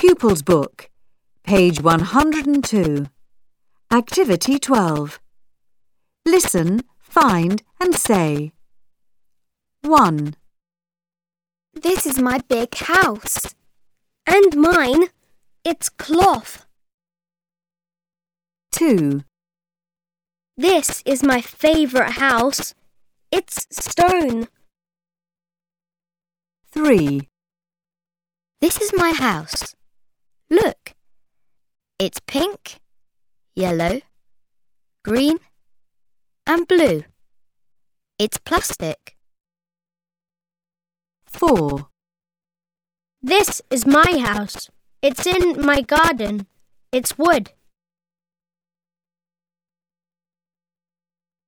Pupils Book, page 102. Activity 12. Listen, find and say. 1. This is my big house. And mine. It's cloth. 2. This is my favourite house. It's stone. 3. This is my house. Look. It's pink, yellow, green and blue. It's plastic. 4. This is my house. It's in my garden. It's wood.